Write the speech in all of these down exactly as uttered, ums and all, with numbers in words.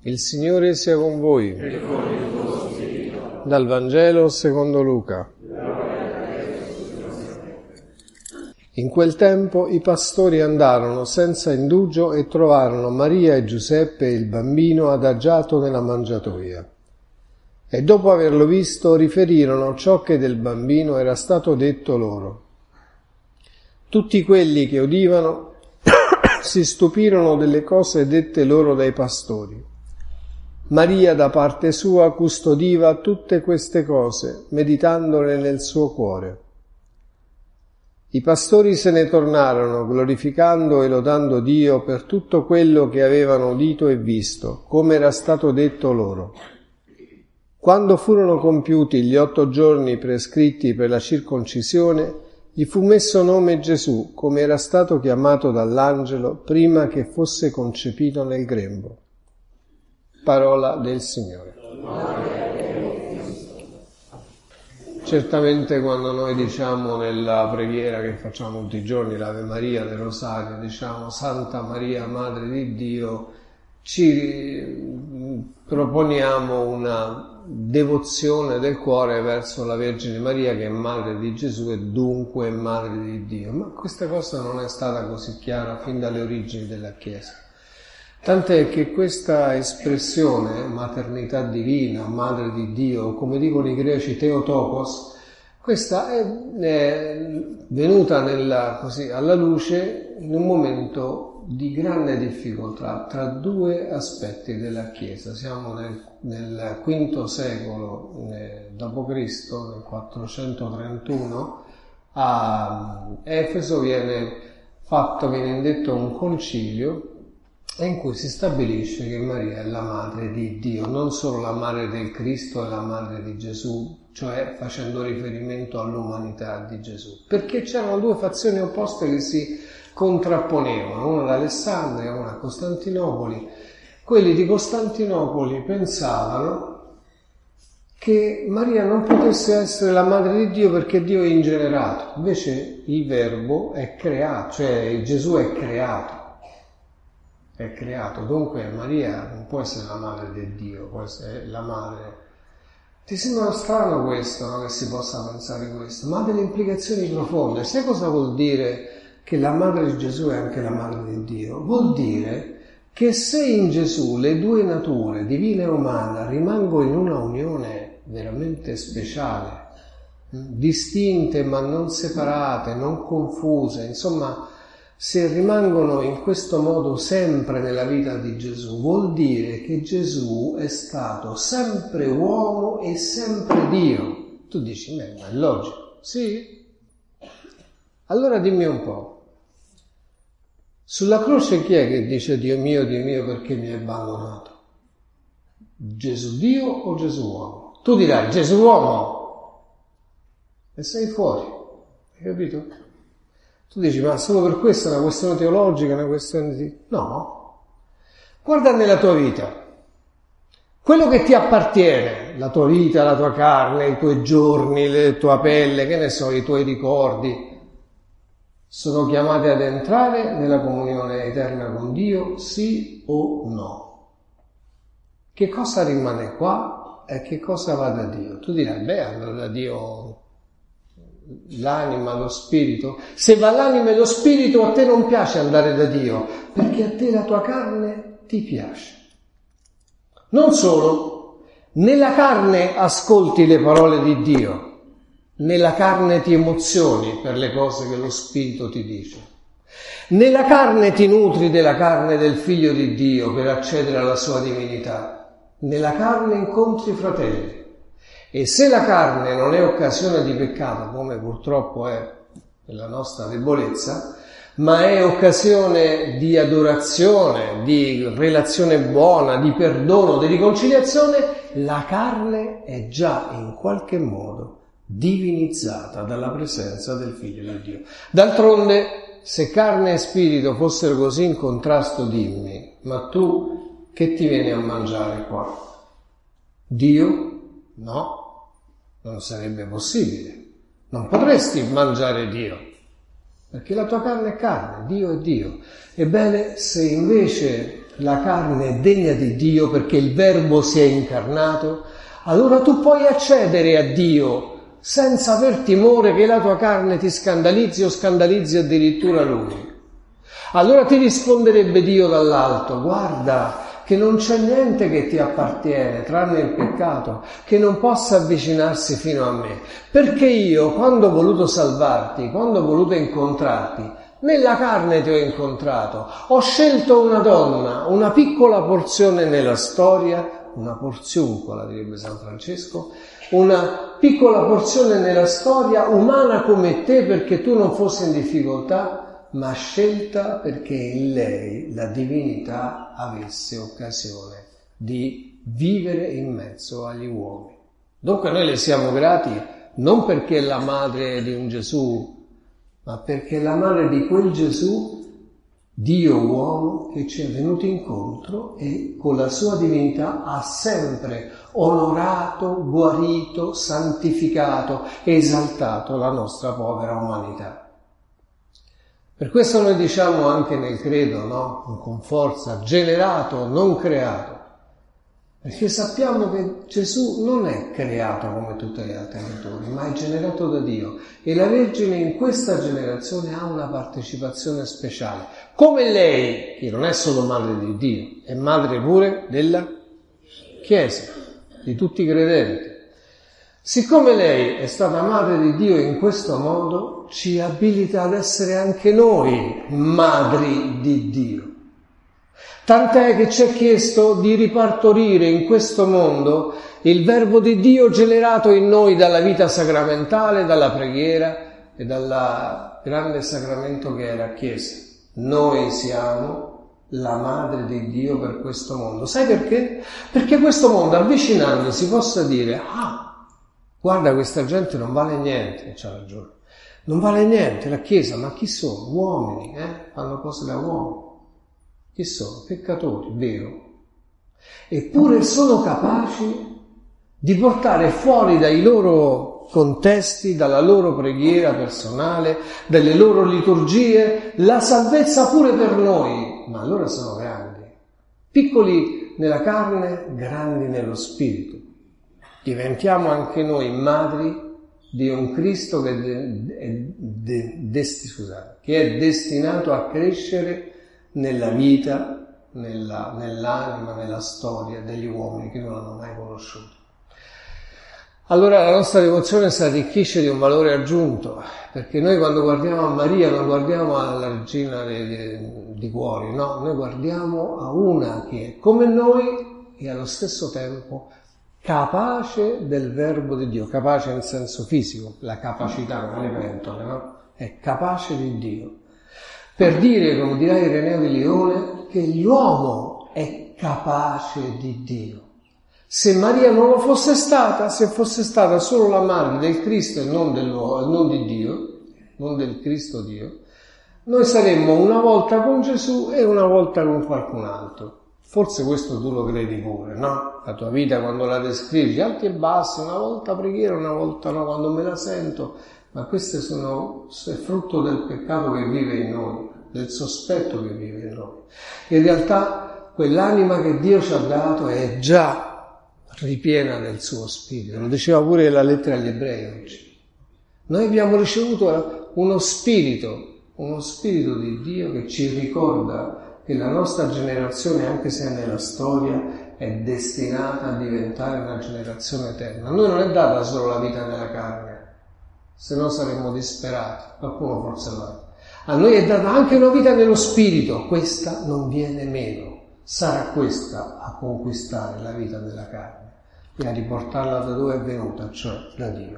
Il Signore sia con voi. E con il tuo spirito. Dal Vangelo secondo Luca. In quel tempo i pastori andarono senza indugio e trovarono Maria e Giuseppe e il bambino adagiato nella mangiatoia. E dopo averlo visto riferirono ciò che del bambino era stato detto loro. Tutti quelli che udivano si stupirono delle cose dette loro dai pastori. Maria da parte sua custodiva tutte queste cose, meditandole nel suo cuore. I pastori se ne tornarono, glorificando e lodando Dio per tutto quello che avevano udito e visto, come era stato detto loro. Quando furono compiuti gli otto giorni prescritti per la circoncisione, gli fu messo nome Gesù, come era stato chiamato dall'angelo prima che fosse concepito nel grembo. Parola del Signore. Certamente quando noi diciamo nella preghiera che facciamo tutti i giorni, l'Ave Maria del Rosario, diciamo Santa Maria, Madre di Dio, ci proponiamo una devozione del cuore verso la Vergine Maria che è Madre di Gesù e dunque Madre di Dio. Ma questa cosa non è stata così chiara fin dalle origini della Chiesa. Tant'è che questa espressione, maternità divina, madre di Dio, come dicono i greci Theotokos, questa è, è venuta nella, così, alla luce in un momento di grande difficoltà tra due aspetti della Chiesa. Siamo nel, nel quinto secolo eh, dopo Cristo, nel quattrocentotrentuno, a Efeso viene fatto, viene indetto un concilio in cui si stabilisce che Maria è la madre di Dio, non solo la madre del Cristo e la madre di Gesù, cioè facendo riferimento all'umanità di Gesù, perché c'erano due fazioni opposte che si contrapponevano, una ad Alessandria, una a Costantinopoli. Quelli di Costantinopoli pensavano che Maria non potesse essere la madre di Dio perché Dio è ingenerato, invece il Verbo è creato, cioè Gesù è creato. È creato, dunque Maria non può essere la madre di Dio, può essere la madre. Ti sembra strano questo, no? Che si possa pensare questo, ma ha delle implicazioni profonde. Sai cosa vuol dire che la madre di Gesù è anche la madre di Dio? Vuol dire che se in Gesù le due nature, divina e umana, rimangono in una unione veramente speciale, distinte ma non separate, non confuse, insomma, se rimangono in questo modo sempre nella vita di Gesù, vuol dire che Gesù è stato sempre uomo e sempre Dio. Tu dici, beh, ma è logico. Sì? Allora dimmi un po'. Sulla croce chi è che dice Dio mio, Dio mio, perché mi hai abbandonato? Gesù Dio o Gesù uomo? Tu dirai Gesù uomo e sei fuori. Hai capito? Tu dici, ma solo per questo è una questione teologica, una questione di... No. Guarda nella tua vita. Quello che ti appartiene, la tua vita, la tua carne, i tuoi giorni, la tua pelle, che ne so, i tuoi ricordi, sono chiamati ad entrare nella comunione eterna con Dio, sì o no? Che cosa rimane qua e che cosa va da Dio? Tu dirai, beh, allora da Dio... l'anima, lo spirito. Se va l'anima e lo spirito, a te non piace andare da Dio, perché a te la tua carne ti piace. Non solo, nella carne ascolti le parole di Dio, nella carne ti emozioni per le cose che lo spirito ti dice. Nella carne ti nutri della carne del Figlio di Dio per accedere alla sua divinità. Nella carne incontri i fratelli. E se la carne non è occasione di peccato, come purtroppo è nella nostra debolezza, ma è occasione di adorazione, di relazione buona, di perdono, di riconciliazione, la carne è già in qualche modo divinizzata dalla presenza del Figlio di Dio. D'altronde, se carne e spirito fossero così in contrasto, dimmi, ma tu che ti vieni a mangiare qua? Dio? No. Non sarebbe possibile. Non potresti mangiare Dio, perché la tua carne è carne, Dio è Dio. Ebbene, se invece la carne è degna di Dio perché il Verbo si è incarnato, allora tu puoi accedere a Dio senza aver timore che la tua carne ti scandalizzi o scandalizzi addirittura Lui. Allora ti risponderebbe Dio dall'alto: guarda che non c'è niente che ti appartiene tranne il peccato, che non possa avvicinarsi fino a me, perché io quando ho voluto salvarti, quando ho voluto incontrarti, nella carne ti ho incontrato, ho scelto una donna, una piccola porzione nella storia, una porziuncola direbbe San Francesco, una piccola porzione nella storia umana come te perché tu non fossi in difficoltà, ma scelta perché in lei la divinità avesse occasione di vivere in mezzo agli uomini. Dunque noi le siamo grati non perché è la madre di un Gesù, ma perché è la madre di quel Gesù, Dio uomo, che ci è venuto incontro e con la sua divinità ha sempre onorato, guarito, santificato, esaltato la nostra povera umanità. Per questo noi diciamo anche nel credo, no? Con forza, generato, non creato. Perché sappiamo che Gesù non è creato come tutte le altre creature, ma è generato da Dio. E la Vergine in questa generazione ha una partecipazione speciale. Come lei, che non è solo madre di Dio, è madre pure della Chiesa, di tutti i credenti. Siccome lei è stata madre di Dio in questo modo, ci abilita ad essere anche noi madri di Dio. Tant'è che ci è chiesto di ripartorire in questo mondo il Verbo di Dio generato in noi dalla vita sacramentale, dalla preghiera e dal grande sacramento che è la Chiesa. Noi siamo la madre di Dio per questo mondo. Sai perché? Perché questo mondo, avvicinandosi, possa dire: ah, guarda, questa gente non vale niente, c'ha ragione, non vale niente la Chiesa, ma chi sono? Uomini, eh? Fanno cose da uomini. Chi sono? Peccatori, vero. Eppure sono capaci di portare fuori dai loro contesti, dalla loro preghiera personale, dalle loro liturgie, la salvezza pure per noi. Ma allora sono grandi. Piccoli nella carne, grandi nello spirito. Diventiamo anche noi madri di un Cristo che è, de, de, de, scusate, che è destinato a crescere nella vita, nella, nell'anima, nella storia degli uomini che non hanno mai conosciuto. Allora la nostra devozione si arricchisce di un valore aggiunto, perché noi quando guardiamo a Maria non guardiamo alla regina di, di, di cuori, no, noi guardiamo a una che è come noi e allo stesso tempo capace del Verbo di Dio, capace in senso fisico, la capacità, non le pentole, no? È capace di Dio. Per dire, come dirà Ireneo di Lione, che l'uomo è capace di Dio. Se Maria non lo fosse stata, se fosse stata solo la madre del Cristo e non, non di Dio, non del Cristo Dio, noi saremmo una volta con Gesù e una volta con qualcun altro. Forse questo tu lo credi pure, no? La tua vita quando la descrivi, alti e bassi, una volta preghiera, una volta no, quando me la sento. Ma questo sono, è frutto del peccato che vive in noi, del sospetto che vive in noi. In realtà quell'anima che Dio ci ha dato è già ripiena del suo spirito. Lo diceva pure la lettera agli Ebrei oggi. Noi abbiamo ricevuto uno spirito, uno spirito di Dio che ci ricorda che la nostra generazione, anche se è nella storia, è destinata a diventare una generazione eterna. A noi non è data solo la vita nella carne, se no saremmo disperati, qualcuno forse va. A noi è data anche una vita nello spirito, questa non viene meno, sarà questa a conquistare la vita della carne e a riportarla da dove è venuta, cioè da Dio.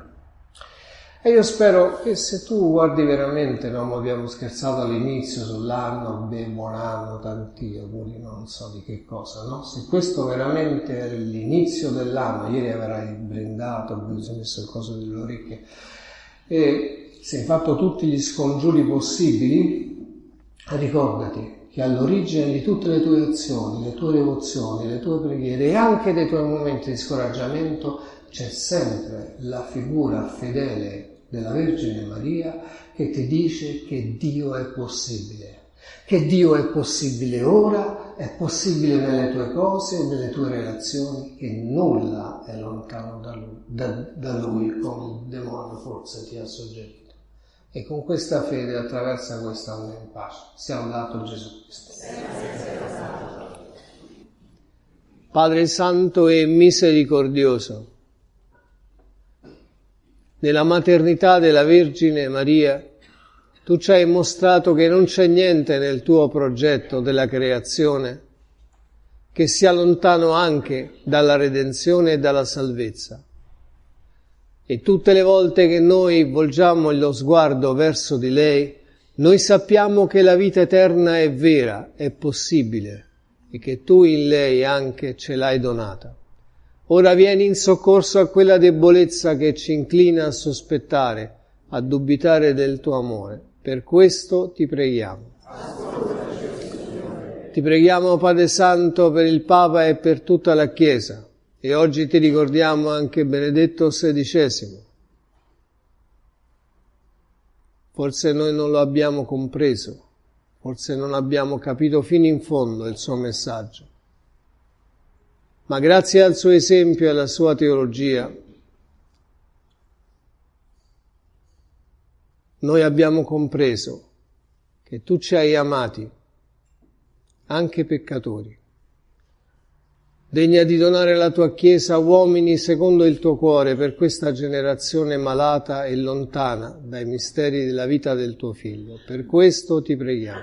E io spero che se tu guardi veramente, no, abbiamo scherzato all'inizio sull'anno, beh, buon anno, tanti auguri, non so di che cosa, no? Se questo veramente è l'inizio dell'anno, ieri avrai brindato, abbiamo messo il coso delle orecchie, e se hai fatto tutti gli scongiuri possibili, ricordati che all'origine di tutte le tue azioni, le tue devozioni, le tue preghiere e anche dei tuoi momenti di scoraggiamento c'è sempre la figura fedele della Vergine Maria che ti dice che Dio è possibile, che Dio è possibile ora, è possibile nelle tue cose e nelle tue relazioni, che nulla è lontano da Lui, da, da lui come il demonio forse ti ha soggetto. E con questa fede attraversa questa anno in pace. Sia lodato Gesù Cristo. Padre Santo e misericordioso, nella maternità della Vergine Maria, tu ci hai mostrato che non c'è niente nel tuo progetto della creazione che sia lontano anche dalla redenzione e dalla salvezza. E tutte le volte che noi volgiamo lo sguardo verso di lei, noi sappiamo che la vita eterna è vera, è possibile, e che tu in lei anche ce l'hai donata. Ora vieni in soccorso a quella debolezza che ci inclina a sospettare, a dubitare del tuo amore. Per questo ti preghiamo. Ti preghiamo, Padre Santo, per il Papa e per tutta la Chiesa. E oggi ti ricordiamo anche Benedetto sedicesimo. Forse noi non lo abbiamo compreso, forse non abbiamo capito fino in fondo il suo messaggio. Ma grazie al suo esempio e alla sua teologia, noi abbiamo compreso che tu ci hai amati, anche peccatori, degna di donare la tua Chiesa a uomini secondo il tuo cuore per questa generazione malata e lontana dai misteri della vita del tuo Figlio. Per questo ti preghiamo.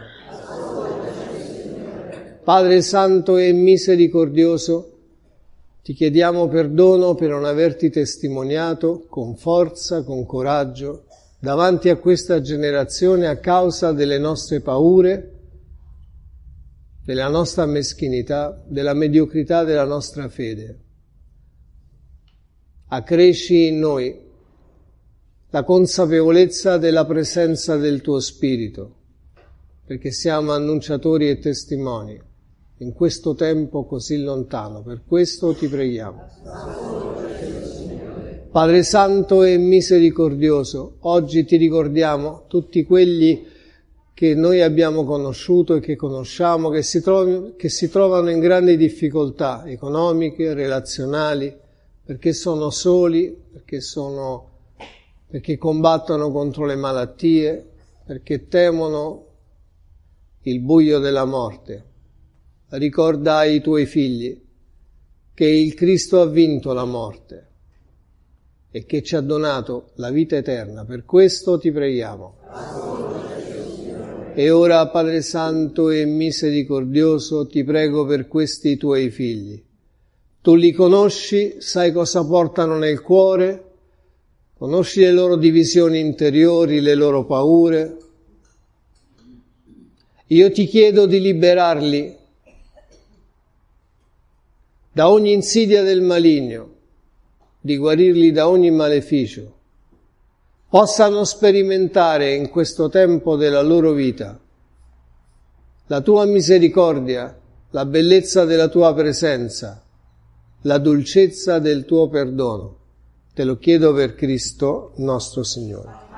Padre Santo e misericordioso, ti chiediamo perdono per non averti testimoniato con forza, con coraggio, davanti a questa generazione a causa delle nostre paure, della nostra meschinità, della mediocrità della nostra fede. Accresci in noi la consapevolezza della presenza del tuo Spirito, perché siamo annunciatori e testimoni in questo tempo così lontano. Per questo ti preghiamo. Padre Santo e misericordioso, oggi ti ricordiamo tutti quelli che noi abbiamo conosciuto e che conosciamo, che si, trovi, che si trovano in grandi difficoltà economiche, relazionali, perché sono soli, perché, sono, perché combattono contro le malattie, perché temono il buio della morte. Ricorda ai tuoi figli che il Cristo ha vinto la morte e che ci ha donato la vita eterna. Per questo ti preghiamo. E ora, Padre Santo e misericordioso, ti prego per questi tuoi figli. Tu li conosci, sai cosa portano nel cuore, conosci le loro divisioni interiori, le loro paure. Io ti chiedo di liberarli da ogni insidia del maligno, di guarirli da ogni maleficio, possano sperimentare in questo tempo della loro vita la tua misericordia, la bellezza della tua presenza, la dolcezza del tuo perdono. Te lo chiedo per Cristo nostro Signore.